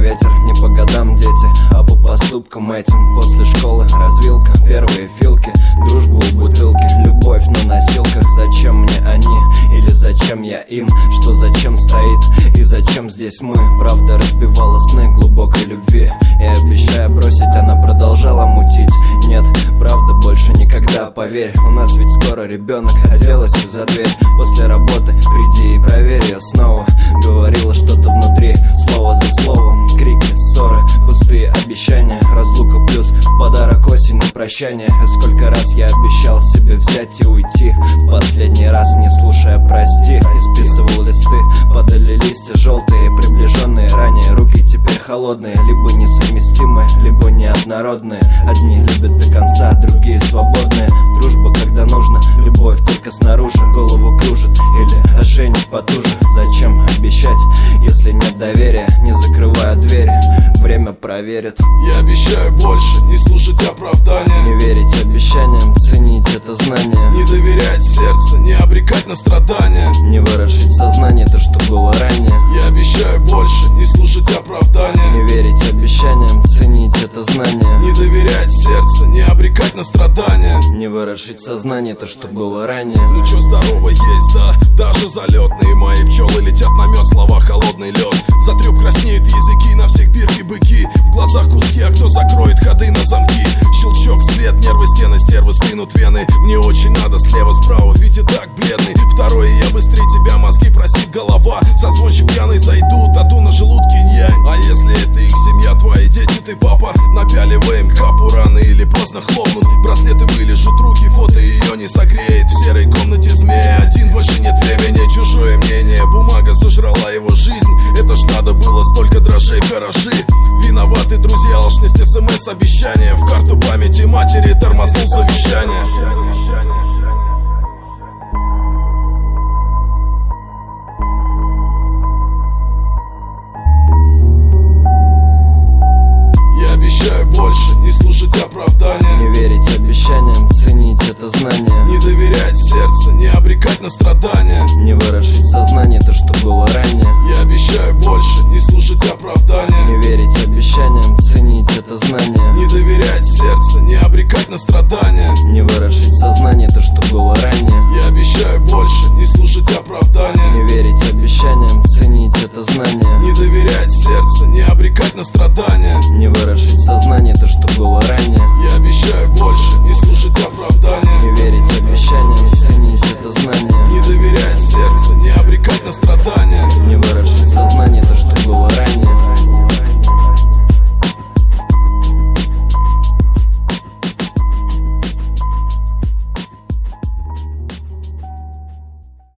ветер, не по годам дети, а по поступкам этим. После школы развилка, первые филки, дружба у бутылки, любовь на носилках. Зачем мне они или зачем я им? Что зачем стоит и зачем здесь мы? Правда разбивала сны глубокой любви, и обещая бросить, она продолжала мутить. Нет, правда больше никогда, поверь, у нас ведь скоро ребенок. Оделась за дверь после работы, приди и проверь ее снова. Говорила что-то внутри, слово за словом, крики, ссоры, пустые обещания, разлука плюс в подарок осень на прощание. Сколько раз я обещал себе взять и уйти, в последний раз не слушая прости. Исписывал листы, падали листья желтые, приближенные ранее. Руки теперь холодные, либо несовместимые, либо неоднородные. Одни любят до конца, другие свободные. Дружба когда нужно, любовь только снаружи. Голову кружит или ошейник потуже. Зачем обещать, если нет доверия? Не закрывая двери, время проверит. Я обещаю больше, не слушать оправдания, не верить обещаниям, ценить это знание, не доверять сердцу, не обрекать на страдания, не ворошить сознание то, что было ранее. Я обещаю больше, не слушать оправдания, не верить обещаниям, ценить это знание, не доверять сердцу, не обрекать на страдания, не ворошить сознание то, что было ранее. Ну чё, здорово есть, да, даже залетные мои пчелы летят на мед, слова холодный лед. За трёп краснеют языки, на всех бирки быки, в глазах куски, а кто закроет ходы на замки? Щелчок, свет, нервы, стены, стервы, стынут вены. Мне очень надо слева, справа, ведь и так бледный. Второе, я быстрее тебя, мозги простит голова. Созвончик пьяный зайдут, тату на желудке инь-янь. А если это их семья, твои дети, ты папа, напяливаем капу, рано или поздно хлопнут. Браслеты вылежут, руки, фото ее не согреет. В серой комнате змея один, больше нет времени. Чужое мнение, бумага сожрала его жизнь. Это ж надо было столько дрожжей в гаражи. Виноваты друзья, алчность, смс, обещания. В карту памяти матери тормознул завещание. Я обещаю больше, не слушать оправдания, не верить обещаниям, ценить это знание, не доверять сердцу, не обрекать на страдания, не ворошить сознание то, что было ранее. Я обещаю больше, не слушать оправдания, не верить обещаниям, ценить это знание, не доверять сердцу, не обрекать на страдания.